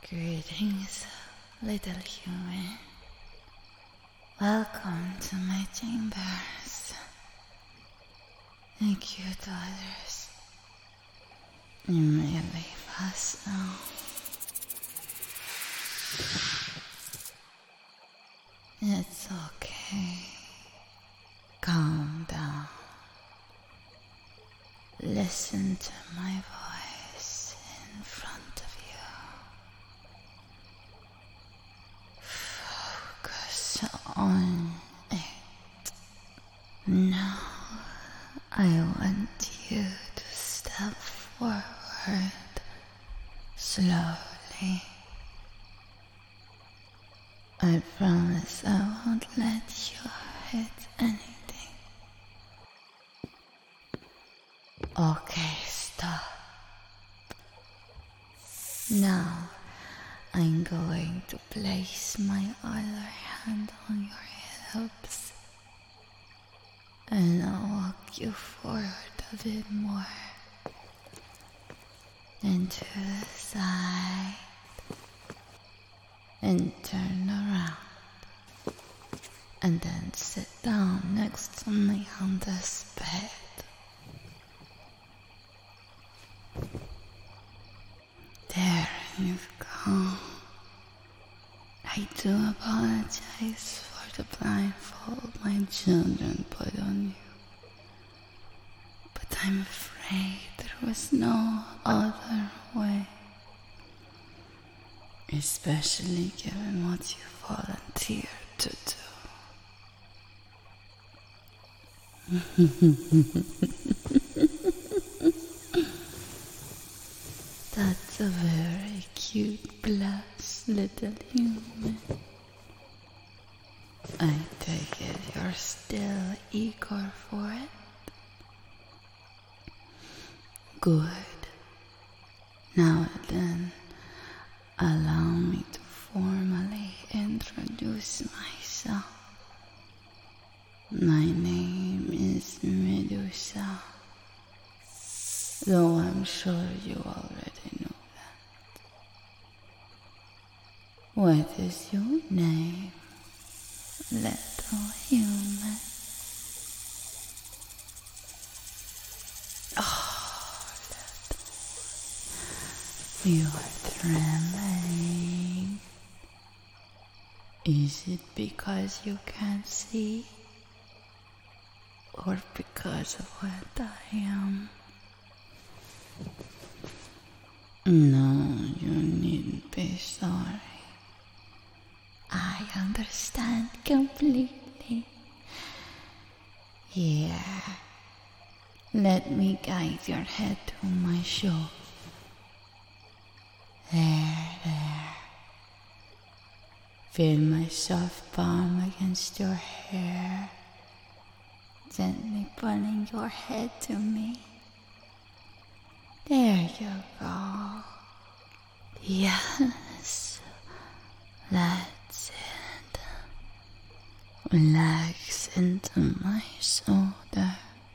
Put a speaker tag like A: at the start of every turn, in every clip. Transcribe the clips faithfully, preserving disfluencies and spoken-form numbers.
A: Greetings, little human. Welcome to my chambers. Thank you, daughters. You may leave us now. It's okay. Calm down. Listen to my voice in front of you. Focus on it. Now I want you to step forward slowly. I promise I won't let you hit anything. Okay, stop. Now I'm going to place my other hand on your hips and I'll walk you forward a bit more and to the side and turn around and then sit down next to me on this bed. There you go. I do apologize for the blindfold my children put on you, but I'm afraid there was no other way, especially given what you volunteered to do. That's a very cute blush, little human. I take it you're still eager for it? Good. Now then, allow me to formally introduce myself. My name is Medusa, though I'm sure you already know that. What is your name, little human? Oh, little, you are trembling. Is it because you can't see? Or because of what I am? No, you needn't be sorry. I understand completely. Yeah. Let me guide your head to my shoulder. There, there. Feel my soft palm against your hair, gently pulling your head to me. There you go. Yes, that's it. Relax into my shoulder.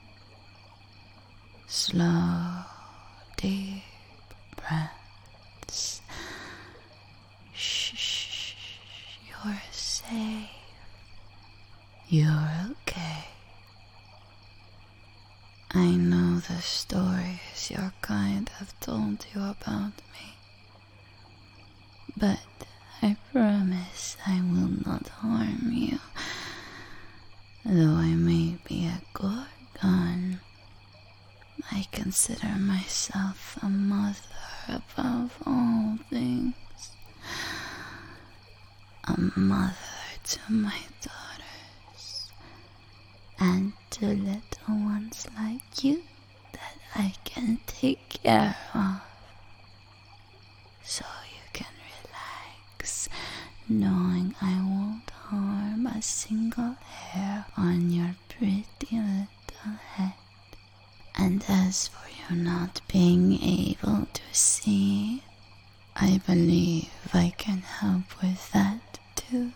A: Slow, deep breaths. Shh, you're safe. You're okay. I know the stories your kind have told you about me, but I promise I will not harm you. Though I may be a gorgon, I consider myself a mother above all things. A mother to my daughters, and to little ones like you that I can take care of. So you can relax, knowing I won't harm a single hair on your pretty little head. And as for you not being able to see, I believe I can help with that too.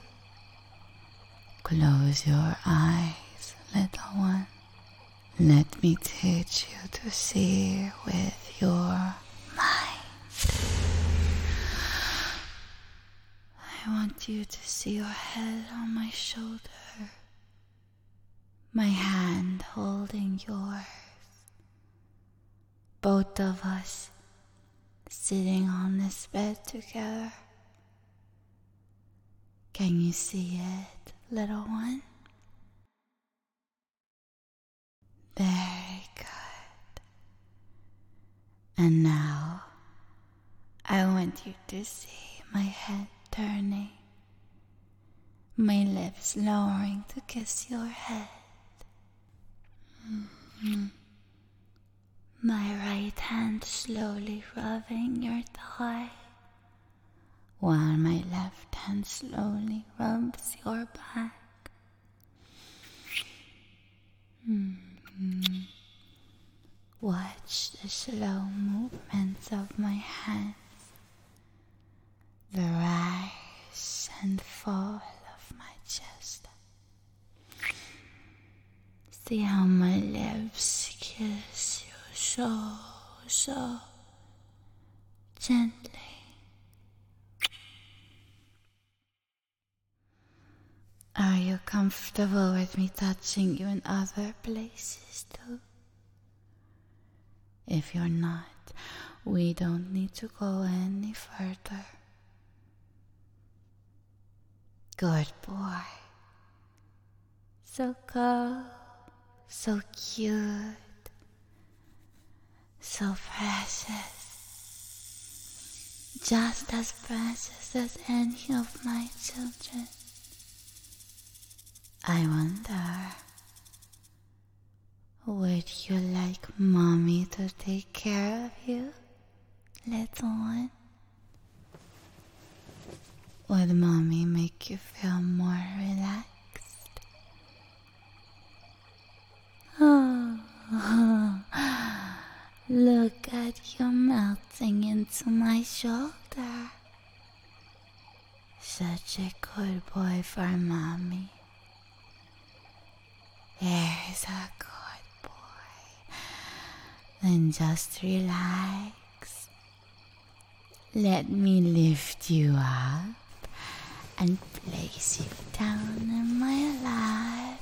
A: Close your eyes, little one. Let me teach you to see with your mind. you to see your head on my shoulder, my hand holding yours, both of us sitting on this bed together. Can you see it, little one? Very good. And now, I want you to see my head turning, my lips lowering to kiss your head. Mm-hmm. My right hand slowly rubbing your thigh, while my left hand slowly rubs your back. Mm-hmm. Watch the slow movements of my hands, the rise and fall of my chest. See how my lips kiss you so, so gently. Are you comfortable with me touching you in other places too? If you're not, we don't need to go any further. Good boy. So calm, so cute, so precious. Just as precious as any of my children. I wonder, would you like mommy to take care of you, little one? Would mommy make you feel more relaxed? Oh, look at you melting into my shoulder. Such a good boy for mommy. There's a good boy. Then just relax. Let me lift you up and place you down in my lap.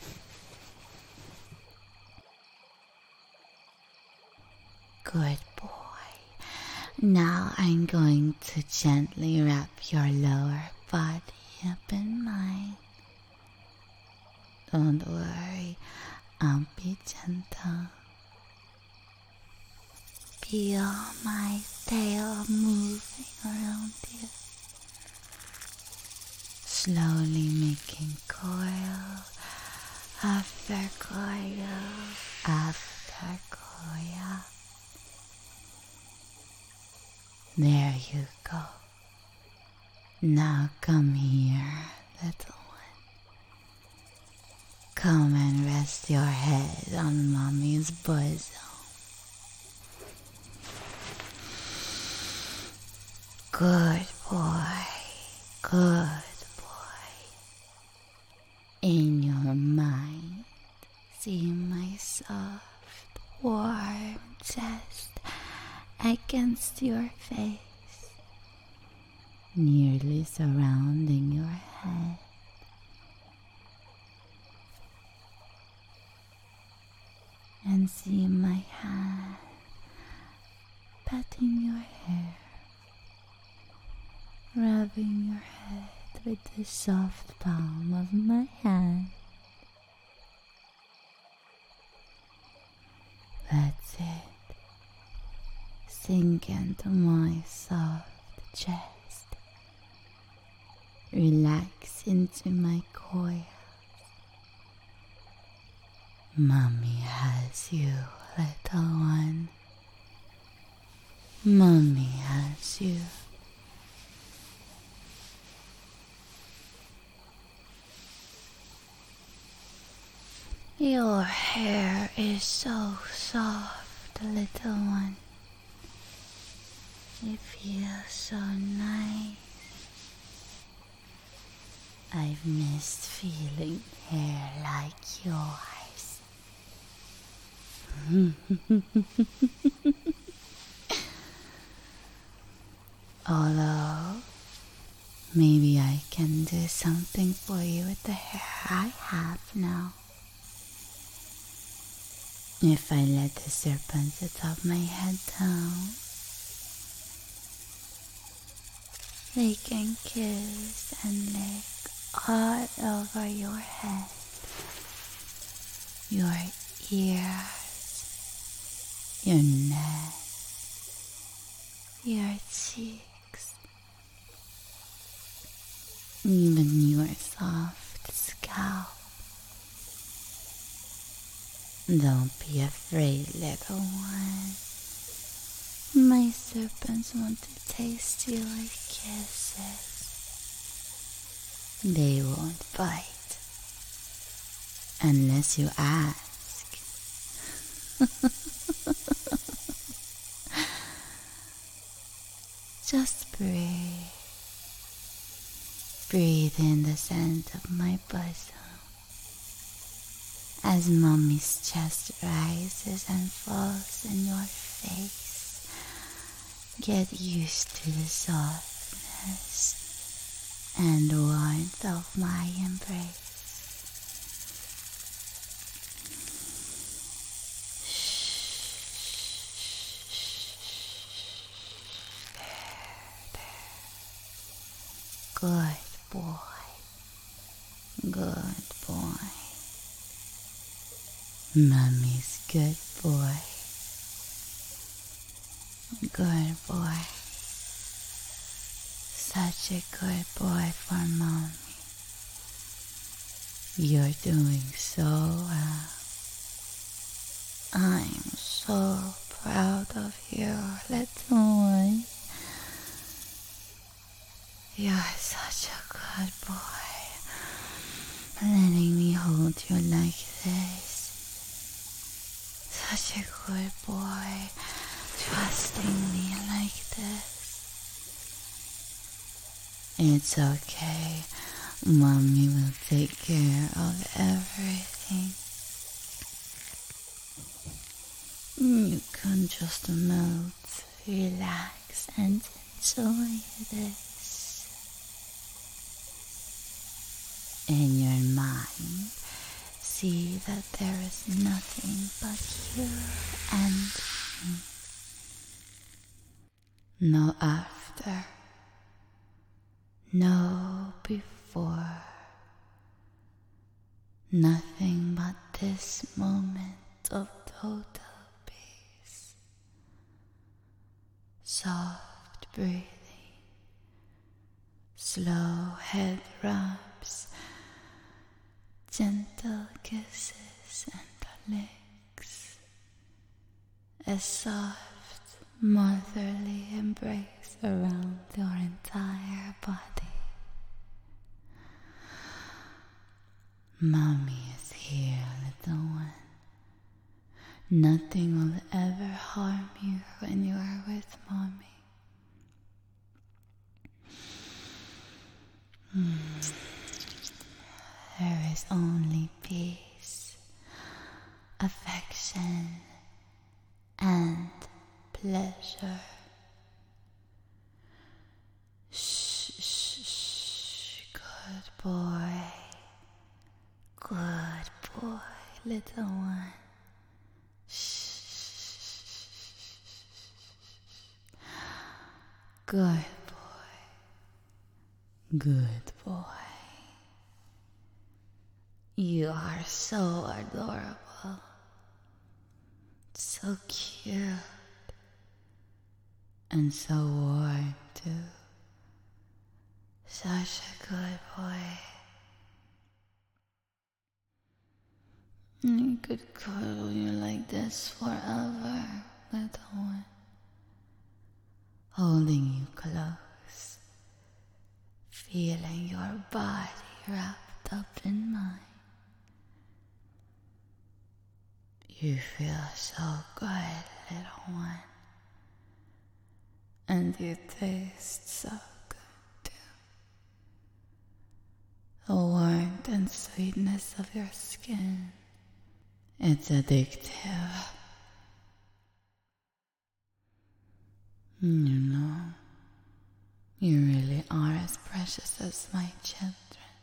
A: Good boy. Now I'm going to gently wrap your lower body up in mine. Don't worry, I'll be gentle. Feel my tail moving around you, slowly making coil after coil after coil. There you go. Now come here, little one. Come and rest your head on mommy's bosom. Good boy, good boy. In your mind, see my soft, warm chest against your face, nearly surrounding your head. And see my hand patting your hair, rubbing your head with the soft palm of my hand. That's it. Sink into my soft chest. Relax into my coil. Mommy has you, little one. Mommy has you. Your hair is so soft, little one. It feels so nice. I've missed feeling hair like yours. Although Maybe I can do something for you with the hair I have now. If I let the serpents atop my head down, they can kiss and lick all over your head, your ears, your neck, your cheeks, even your soft scalp. Don't be afraid, little one. My serpents want to taste your kisses. They won't bite unless you ask. Just breathe. Breathe in the scent of my bosom as Mommy's chest rises and falls in your face. Get used to the softness and warmth of my embrace. Good boy. Good boy. Mommy's good boy. Good boy. Such a good boy for Mommy. You're doing so well. I'm so proud of you, little one. You're such a good boy. Letting me hold you like this. Such a good boy. Trusting me like this. It's okay. Mommy will take care of everything. You can just melt, relax, and enjoy this. In your mind, see that there is nothing but you and me. No after, no before. Nothing but this moment of total peace. Soft breathing, slow head rubs, gentle kisses and licks, a soft motherly embrace around your entire body. Mommy is here, little one. Nothing will ever harm you when you are with Mommy. Mm. There is only peace, affection, and pleasure. Shh, shh, shh, good boy, good boy, little one. Shh, good boy, good boy. You are so adorable, so cute, and so warm too. Such a good boy. I could cuddle you like this forever, little one. Holding you close, feeling your body wrapped up in mine. You feel so good, little one. And you taste so good too. The warmth and sweetness of your skin. It's addictive. You know, you really are as precious as my children.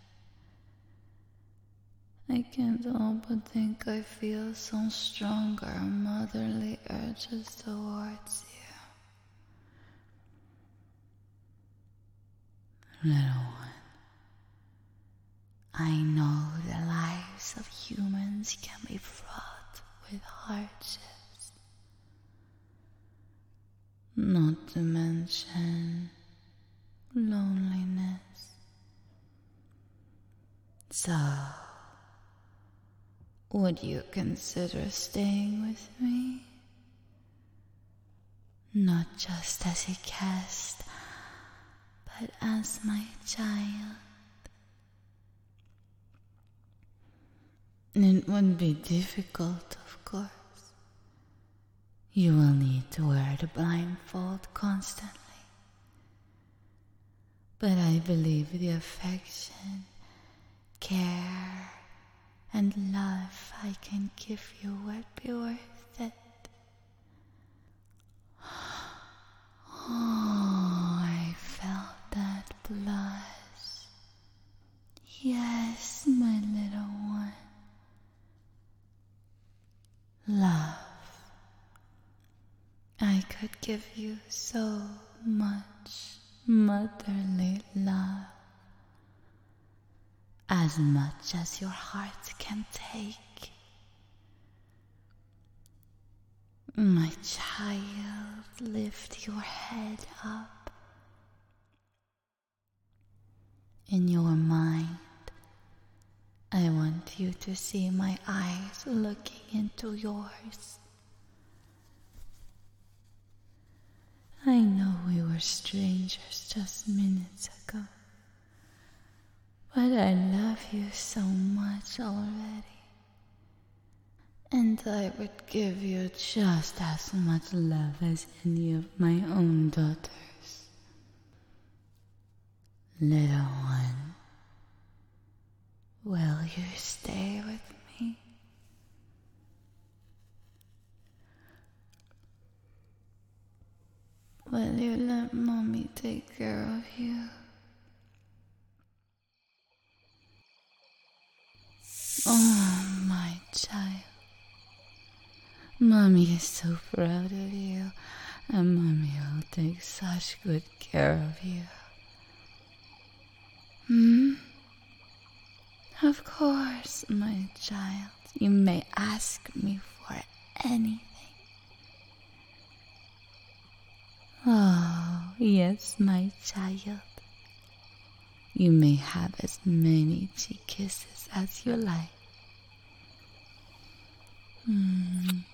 A: I can't help but think I feel some stronger motherly urges towards you. Little one, I know the lives of humans can be fraught with hardships. Not to mention loneliness. So, would you consider staying with me? Not just as a guest, but as my child. It would be difficult, of course. You will need to wear the blindfold constantly. But I believe the affection, care, and love I can give you would be worth it. Oh, I felt that blush. Yes, my little one. Love. I could give you so much motherly love. As much as your heart can take. My child, lift your head up. In your mind, I want you to see my eyes looking into yours. I know we were strangers just minutes ago, but I love you so much already. And I would give you just as much love as any of my own daughters. Little one, will you stay with me? Will you let Mommy take care of you? Oh, my child. Mommy is so proud of you, and Mommy will take such good care of you. Hmm? Of course, my child. You may ask me for anything. Oh, yes, my child. You may have as many cheek kisses as you like. Mm.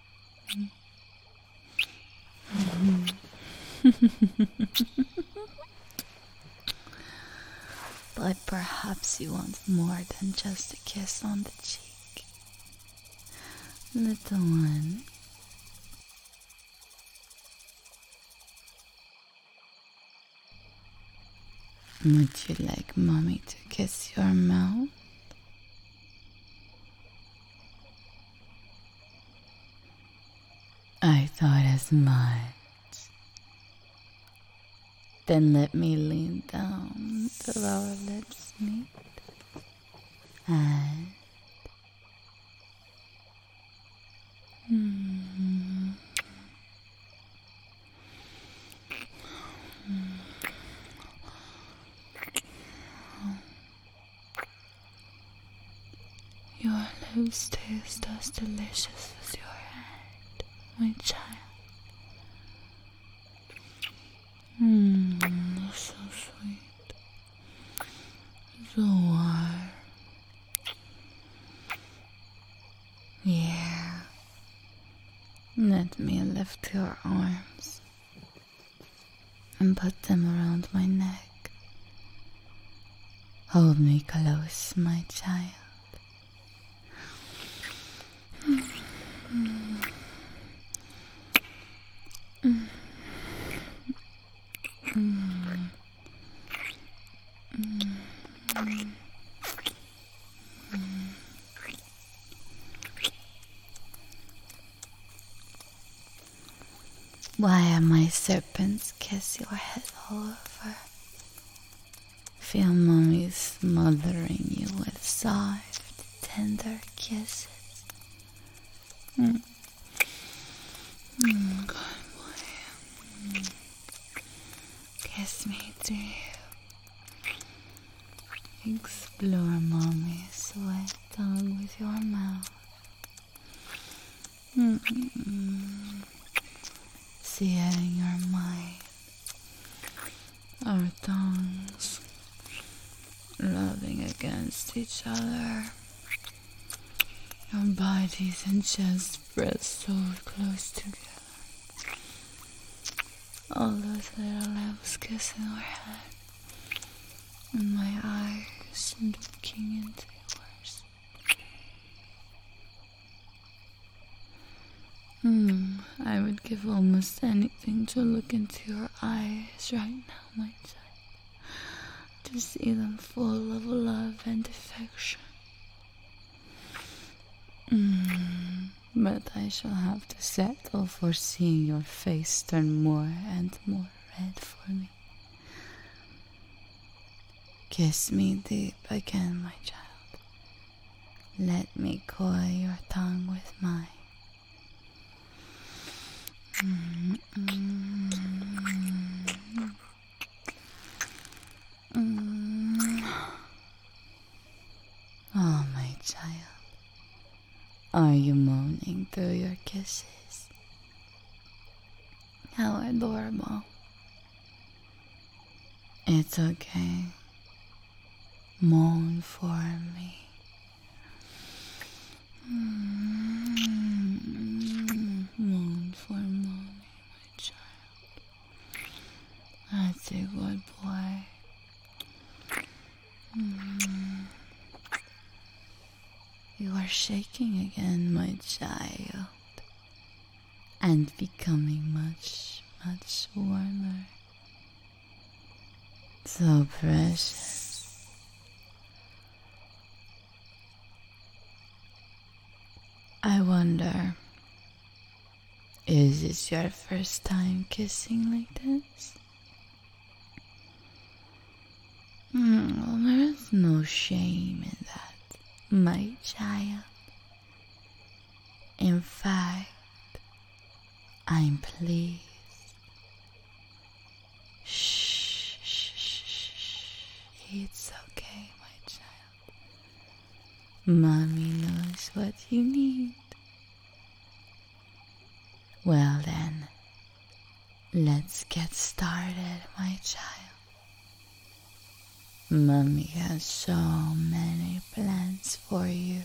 A: But perhaps you want more than just a kiss on the cheek. Little one. Would you like Mommy to kiss your mouth? I thought as much. Then let me lean down till our lips meet. And mm, your lips taste as delicious as your hand, my child. Mmm, so sweet, so warm. Yeah, let me lift your arms and put them around my neck. Hold me close, my child. Mm. Mm. Mm. Mm. Mm. Why am my serpents kiss your head all over? Feel mommy smothering you with soft, tender kisses. Mm. Mm, good boy. Mm. Kiss me too. Explore mommy's wet tongue with your mouth. Mm-mm. See it in your mind. Our tongues rubbing against each other. Our bodies and chests pressed so close together. All those little lips kissing our head. And my eyes looking into yours. Hmm, I would give almost anything to look into your eyes right now, my child. To see them full of love and affection. Mm, but I shall have to settle for seeing your face turn more and more red for me. Kiss me deep again, my child. Let me coy your tongue with mine. Mm, mm, mm, mm. Oh, my child. Are you moaning through your kisses? How adorable. It's okay. Moan for me. Mm-hmm. Moan for mommy, my child. That's a good boy. Mm. You are shaking again, my child, and becoming much, much warmer. So precious. I wonder, is this your first time kissing like this? Mm, well, there is no shame in that, my child. In fact, I'm pleased. Shh, shh, shh, shh. It's okay, my child. Mommy knows what you need. Well then, let's get started, my child. Mommy has so many plans for you.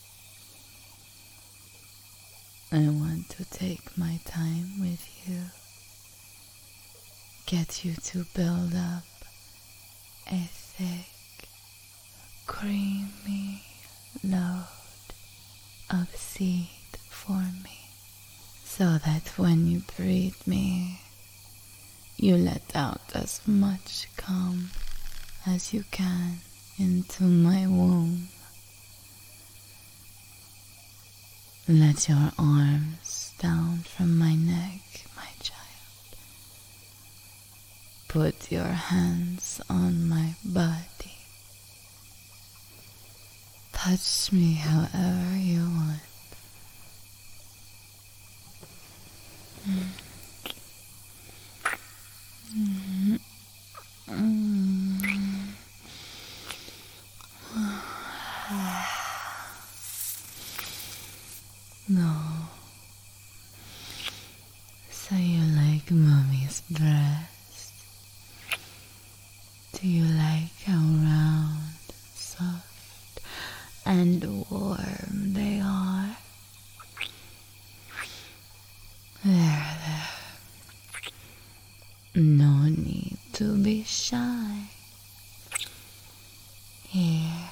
A: I want to take my time with you. Get you to build up a thick, creamy load of seed for me, so that when you breathe me, you let out as much cum as you can into my womb. Let your arms down from my neck, my child. Put your hands on my body. Touch me however you want. Mm. Mm. Mm. No. So you like mommy's breast? Do you like how round, soft, and warm they are? There, there. No need to be shy. Here.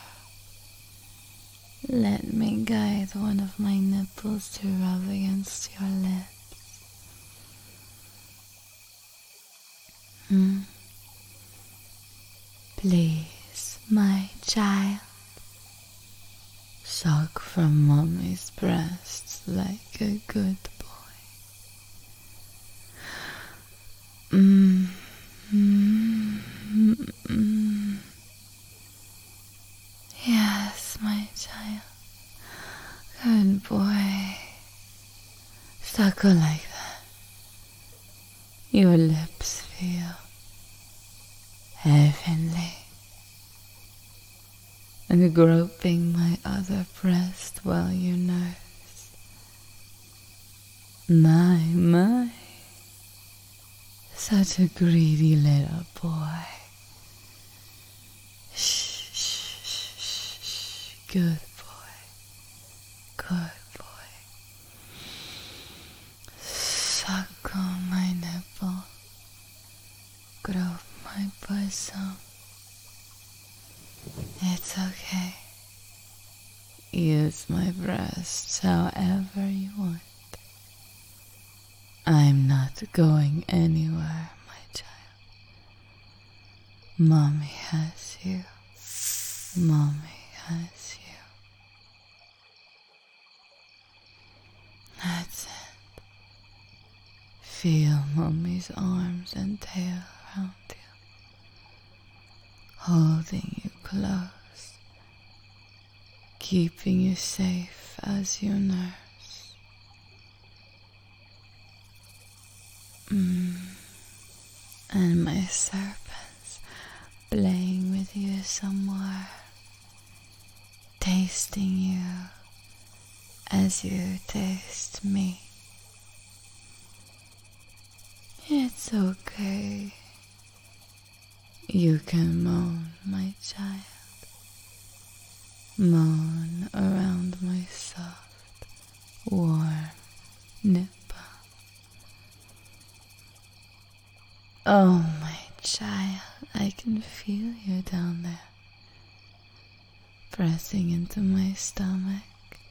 A: Let me guide one of my nipples to rub against your lips. Hmm? Please, my child, suck from mommy's breasts like a good boy. Mm, mm, mm, mm. Suckle like that. Your lips feel heavenly. And groping my other breast while you nurse. My, my. Such a greedy little boy. Shh, shh, shh, shh, shh. Good boy. Good boy. Suckle my nipple. Grope my bosom. It's okay. Use my breasts however you want. I'm not going anywhere, my child. Mommy has you. Mommy has you. That's it. Feel Mommy's arms and tail around you. Holding you close, keeping you safe as you nurse. Mm. And my serpents playing with you somewhere, tasting you as you taste me. It's okay. You can moan, my child. Moan around my soft, warm nipple. Oh, my child, I can feel you down there, pressing into my stomach.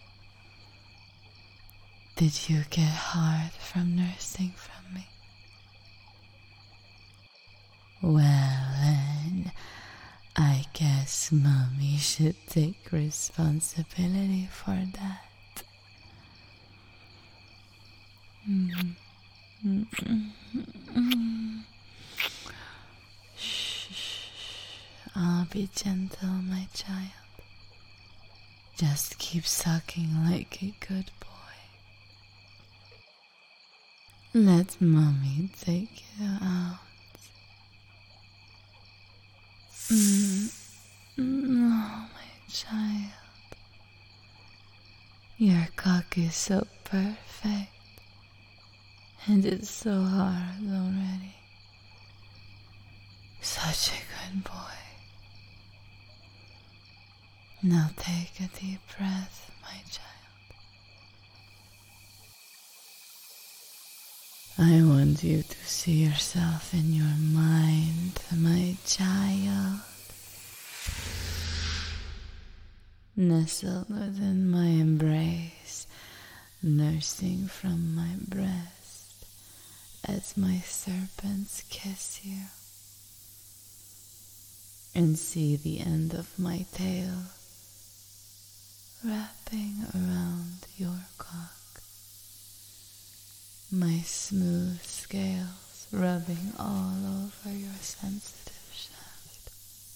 A: Did you get hard from nursing from me? Well, then, I guess Mommy should take responsibility for that. Mm. Mm-mm. Shh, shh, I'll be gentle, my child. Just keep sucking like a good boy. Let Mommy take you out. Mm. Oh, my child. Your cock is so perfect. And it's so hard already. Such a good boy. Now take a deep breath, my child. I want you to see yourself in your mind, my child. Nestled within my embrace, nursing from my breast as my serpents kiss you. And see the end of my tail wrapping around your cock. My smooth scales rubbing all over your sensitive shaft.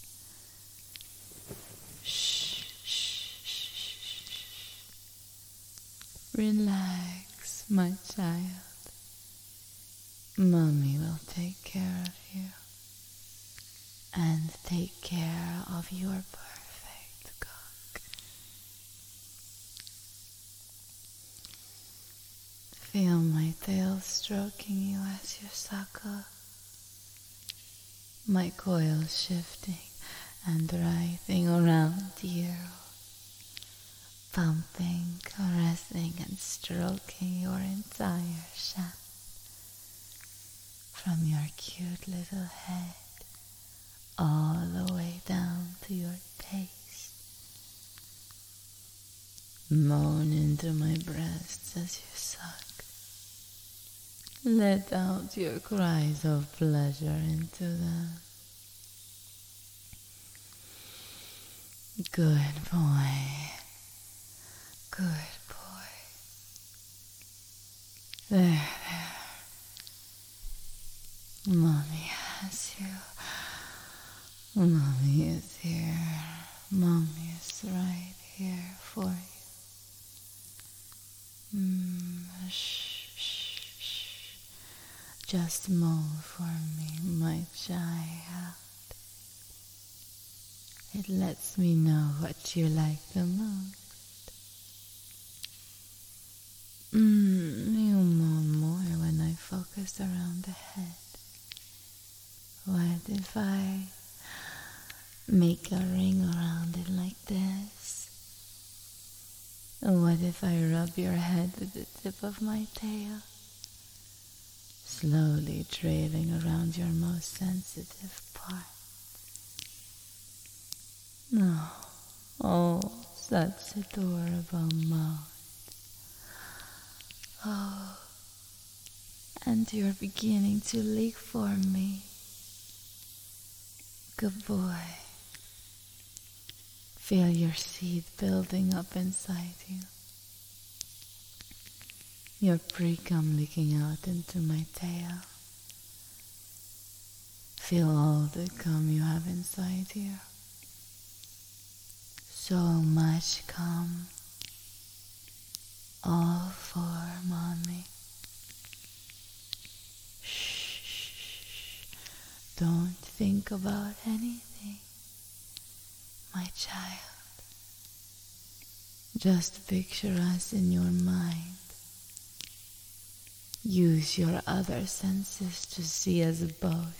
A: Shh, shh, shh, shh. Relax, my child. Mommy will take care of you. And take care of your perfect cock. Feel my tail stroking you as you suckle. My coil shifting and writhing around you. Pumping, caressing and stroking your entire shaft. From your cute little head all the way down to your taste. Moan into my breasts as you suck. Let out your cries of pleasure into them. Good boy. Good boy. There, there. Mommy has you. Mommy is here. Mommy is right here for you. Mm, shh, shh, Just move for me, my child. It lets me know what you like the most. Mm, you moan more when I focus around the head. What if I make a ring around it like this? What if I rub your head with the tip of my tail? Slowly trailing around your most sensitive part. Oh, oh, such adorable mouth. Oh, and you're beginning to leak for me. Good boy. Feel your seed building up inside you. Your pre-cum leaking out into my tail. Feel all the cum you have inside here. So much cum. All for mommy. Shh. Don't think about anything, my child. Just picture us in your mind. Use your other senses to see us both.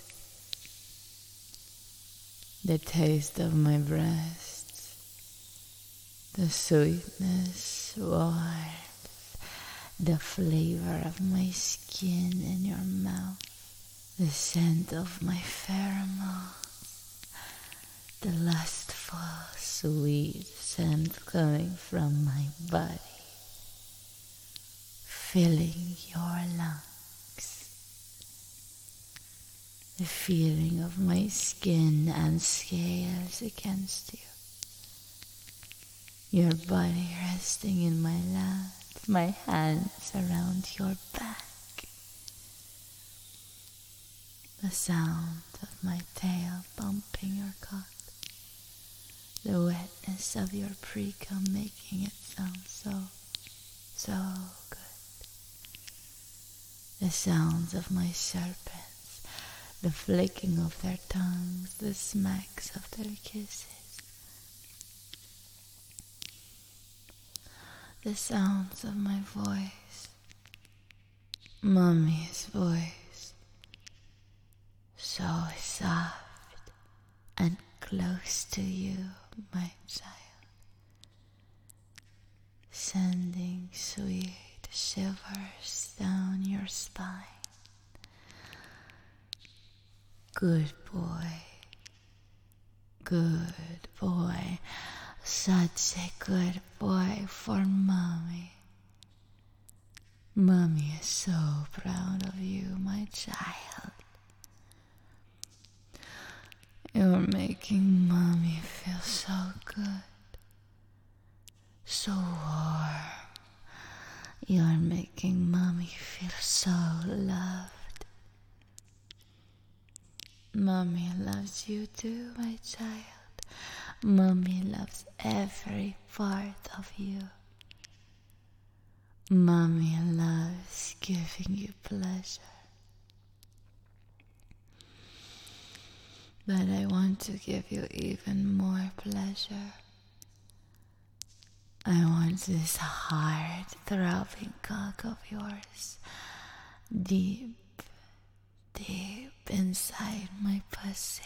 A: The taste of my breasts, the sweetness, warmth, the flavor of my skin in your mouth, the scent of my pheromones, the lustful, sweet scent coming from my body, filling your lungs. The feeling of my skin and scales against you. Your body resting in my lap, my hands around your back. The sound of my tail bumping your cock. The wetness of your pre-cum making it sound so, so good. The sounds of my serpents, the flicking of their tongues, the smacks of their kisses. The sounds of my voice, Mommy's voice, so soft and close to you, my child, sending sweet shivers down your spine. Good boy, good boy, such a good boy for Mommy. Mommy is so proud of you, my child. You're making Mommy feel so good, so warm. You're making Mommy feel so loved. Mommy loves you too, my child. Mommy loves every part of you. Mommy loves giving you pleasure. But I want to give you even more pleasure. I want this hard, throbbing cock of yours deep, deep inside my pussy.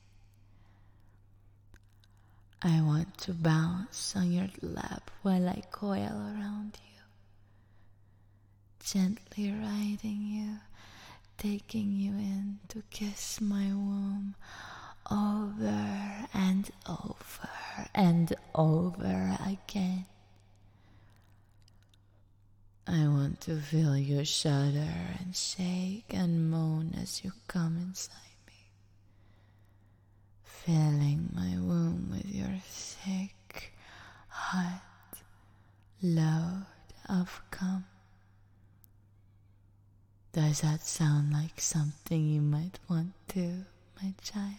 A: I want to bounce on your lap while I coil around you, gently riding you, taking you in to kiss my womb over and over and over again. I want to feel you shudder and shake and moan as you come inside me, filling my womb with your thick, hot load of cum. Does that sound like something you might want to, my child?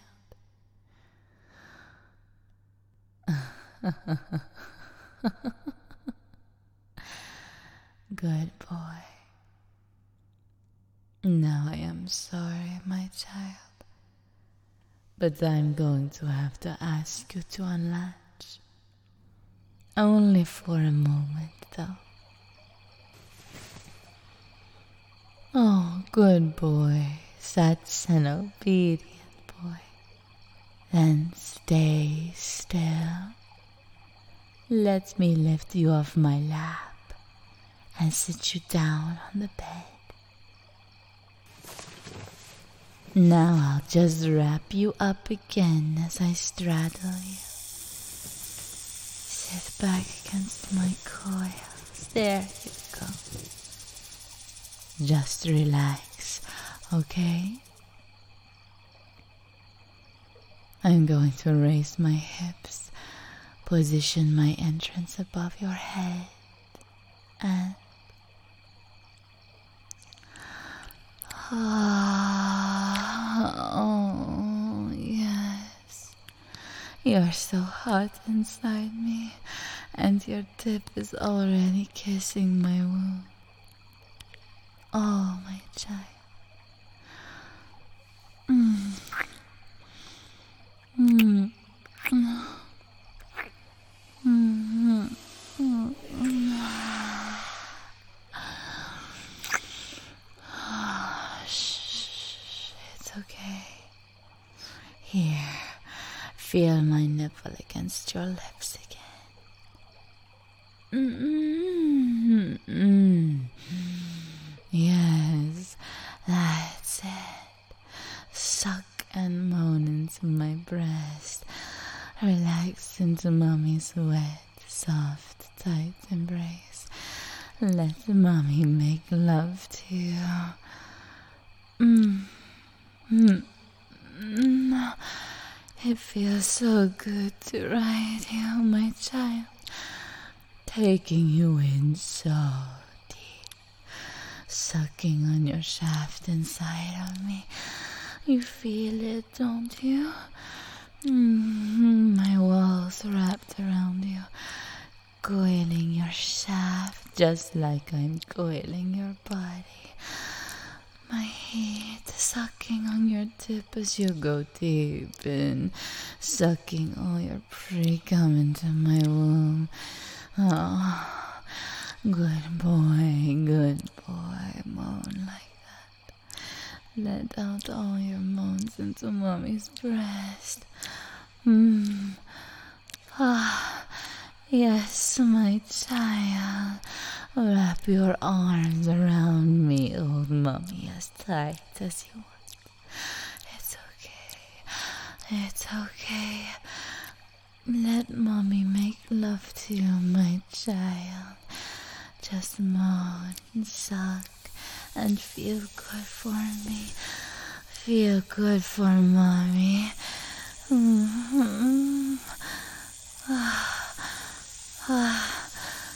A: Good boy. Now I am sorry, my child, but I'm going to have to ask you to unlatch. Only for a moment, though. Oh, good boy, such an obedient boy. Then stay still. Let me lift you off my lap and sit you down on the bed. Now I'll just wrap you up again as I straddle you. Sit back against my coils. There you go. Just relax, okay? I'm going to raise my hips, position my entrance above your head, and oh, yes. You're so hot inside me, and your tip is already kissing my womb. Oh, my child. Mm. Mm. Mm. Mm. Mm. Shh, it's okay. Here, feel my nipple against your lips again. Mm-mm. Yes, that's it. Suck and moan into my breast. Relax into mommy's wet, soft, tight embrace. Let mommy make love to you. Mm. Mm. Mm. It feels so good to ride you, my child. Taking you in so deep. Sucking on your shaft inside of me. You feel it, don't you? Mm-hmm. My walls wrapped around you, coiling your shaft just like I'm coiling your body. My heat sucking on your tip as you go deep in, sucking all your pre-cum into my womb. Oh, good boy, good boy, moan like that. Let out all your moans into mommy's breast. Mm. Ah, yes, my child. Wrap your arms around me, old mommy, as tight as you want. It's okay. It's okay. Let mommy make love to you, my child. Just moan and suck and feel good for me. Feel good for mommy. Mm-hmm. Ah, ah,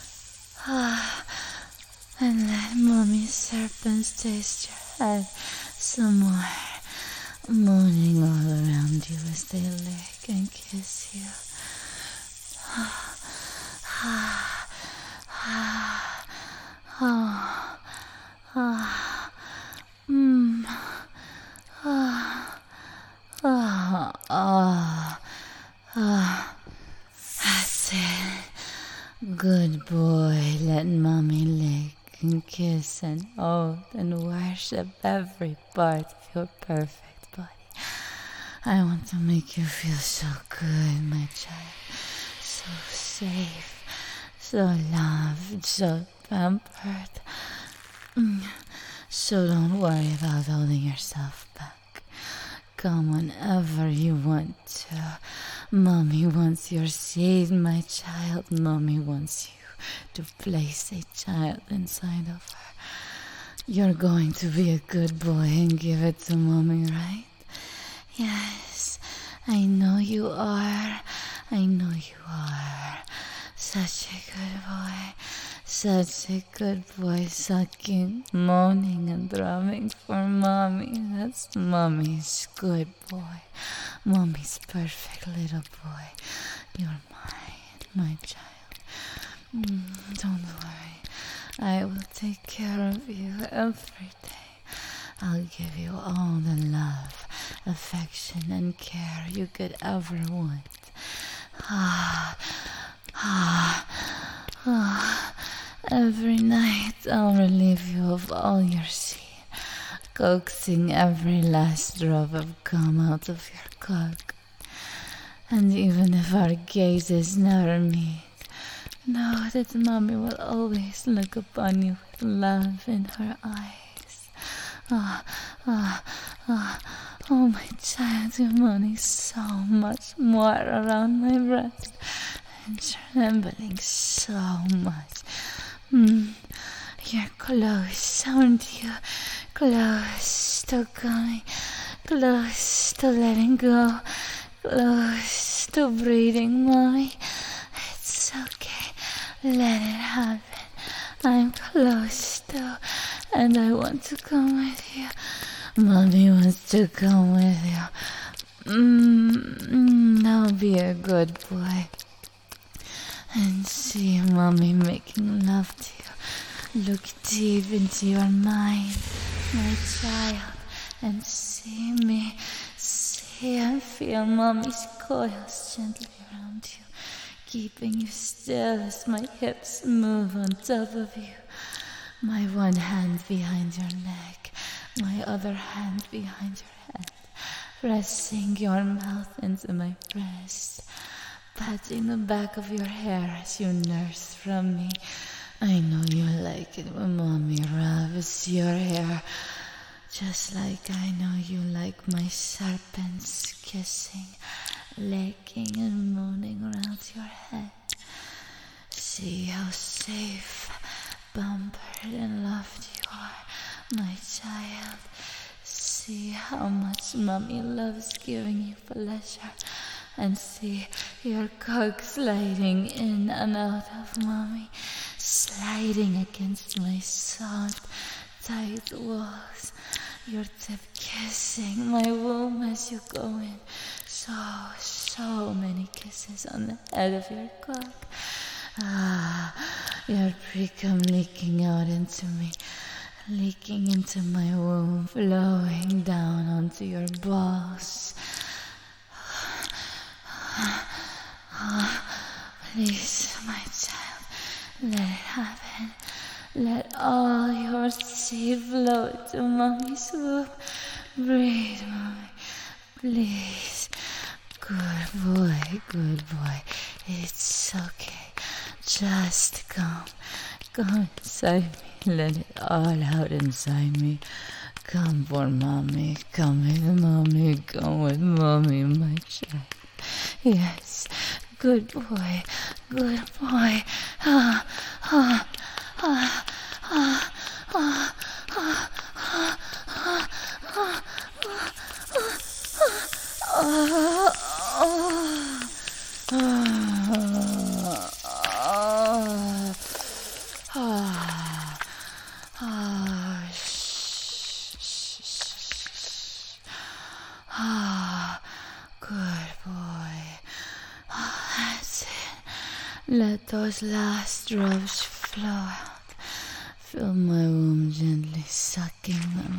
A: ah. And let mommy's serpents taste your head some more. Moaning all around you as they lick and kiss you. Ah, ah, ah, ah, ah, mm, ah, ah, ah, ah. That's it. Good boy, let mommy lick and kiss and hold and worship every part of your perfect body. I want to make you feel so good, my child. So safe, so loved, so pampered. Mm. So don't worry about holding yourself back. Come whenever you want to. Mommy wants your seed, my child. Mommy wants you to place a child inside of her. You're going to be a good boy and give it to mommy, right? Yes, I know you are. I know you are. Such a good boy. Such a good boy, sucking, moaning, and drumming for mommy. That's mommy's good boy. Mommy's perfect little boy. You're mine, my child. Mm, don't worry. I will take care of you every day. I'll give you all the love, affection, and care you could ever want. Ah, ah, ah. Every night I'll relieve you of all your sin, coaxing every last drop of cum out of your cock. And even if our gazes never meet, know that Mommy will always look upon you with love in her eyes. Ah, ah, ah, oh my child, you're moaning so much more around my breast, and trembling so much. Mm, you're close, aren't you? Close to coming, close to letting go, close to breathing, Mommy. It's okay, let it happen. I'm close to, and I want to come with you. Mommy wants to come with you. Mm, now be a good boy and see Mommy making love to you. Look deep into your mind, my child, and see me. See and feel Mommy's coils gently around you, keeping you still as my hips move on top of you. My one hand behind your neck, my other hand behind your head, pressing your mouth into my breast, patting the back of your hair as you nurse from me. I know you like it when Mommy rubs your hair, just like I know you like my serpents kissing, licking and moaning around your head. See how safe, pampered and loved you are, my child. See how much Mommy loves giving you pleasure, and see your cock sliding in and out of Mommy, sliding against my soft, tight walls. Your tip kissing my womb as you go in. So, so many kisses on the head of your cock. Ah, your pre-cum leaking out into me, leaking into my womb, flowing down onto your balls. Please, my child, let it happen. Let all your seed flow to Mommy's womb. Breathe, Mommy, please. Good boy, good boy. It's okay. Just come. Come inside me. Let it all out inside me. Come for Mommy. Come with Mommy. Come with Mommy, my child. Yes. Good boy. Good boy. Ah, ah, ah, ah, ah, ah, ah, ah, ah, ah, let those last drops flow out. Feel my womb gently sucking them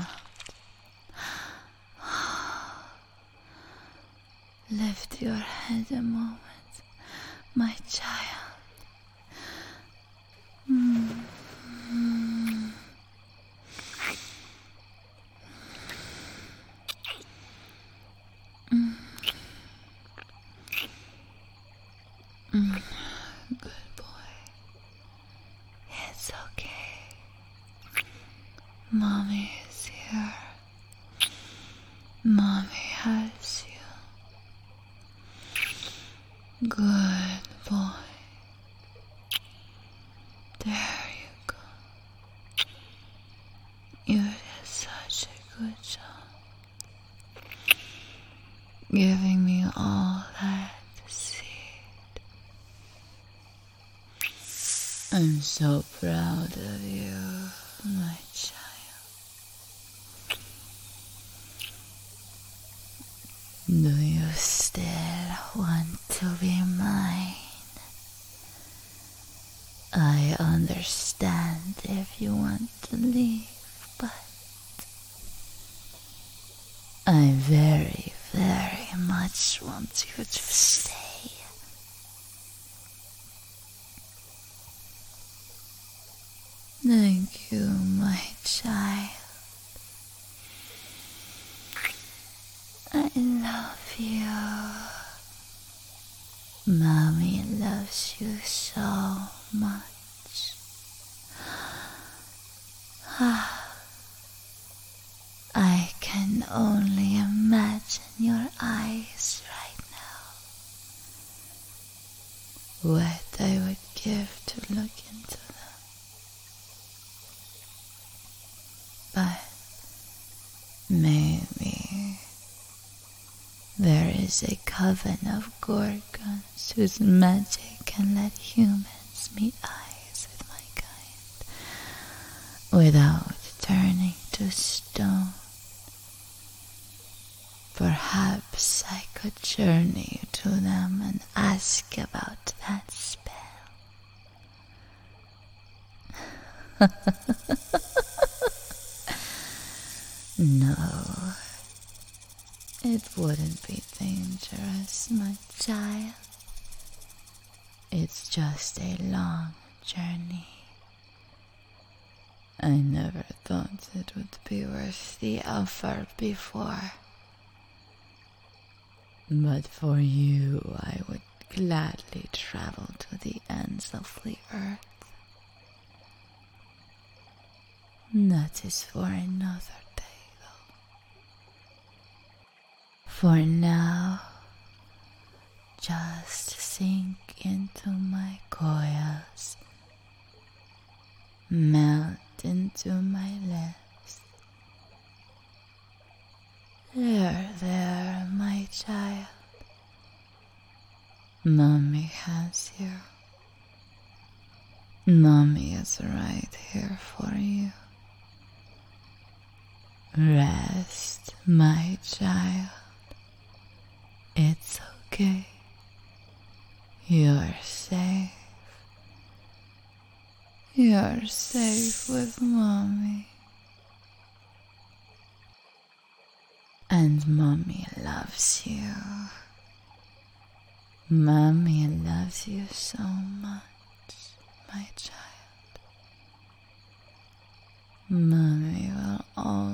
A: out. Lift your head a moment, my child. Mm. Mm. Mm. Mm. Good boy. It's okay. Mommy is here. Mommy has you. Good boy. There you go. You did such a good job. Giving me all that seed. I'm so proud of you, my child. Do you still want to be mine? I understand if you want to leave, but I very, very much want you to stay. Thank you, my child. I love you. Mommy loves you so much. I can only imagine your eyes right now. What I would give to look into them. But maybe there is a coven of Gorgons whose magic can let humans meet eyes with my kind without turning to stone. Perhaps I could journey to them and ask about that spell. No, it wouldn't be dangerous, my child. It's just a long journey. I never thought it would be worth the effort before. But for you, I would gladly travel to the ends of the earth. That is for another day, though. For now, just sink into my coils, melt into my lips. There, there, my child. Mommy has you. Mommy is right here for you. Rest, my child. It's okay. You're safe. You're safe with Mommy. And Mommy loves you. Mommy loves you so much, my child. Mommy will always